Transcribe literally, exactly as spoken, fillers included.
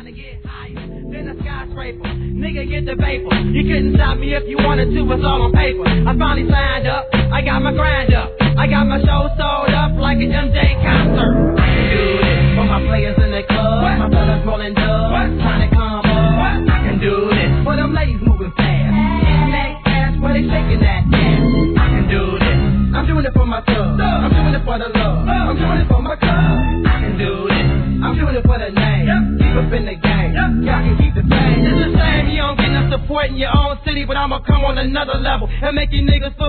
to get higher than a skyscraper. Nigga, get the vapor. You couldn't stop me if you wanted to, it's all on paper. I finally signed up, I got my grind up. I got my show sold up like an M J concert. I can do this for my players in the club. What? My fellas rolling dubs, trying to come up. What? I can do this for them ladies moving fast. Getting that cash, where they shaking that ass. I can do this. I'm doing it for my club. I'm doing it for the love. I'm doing it for my club. I can do this. I'm doing it for the name. Keep up in the game. Y'all can keep the fame. It's the same. You don't get no support in your own city, but I'ma come on another level and make you niggas feel